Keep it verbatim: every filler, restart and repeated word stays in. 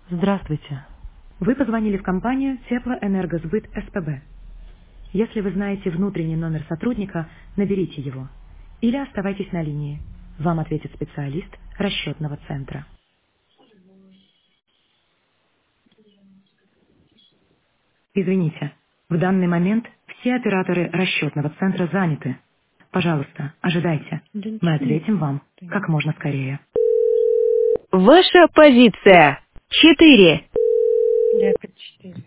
Здравствуйте. Вы позвонили в компанию Теплоэнергосбыт СПБ. Если вы знаете внутренний номер сотрудника, наберите его. Или оставайтесь на линии. Вам ответит специалист расчетного центра. Извините, в данный момент все операторы расчетного центра заняты. Пожалуйста, ожидайте. Мы ответим вам как можно скорее. Ваша позиция. Четыре. Я опять четыре.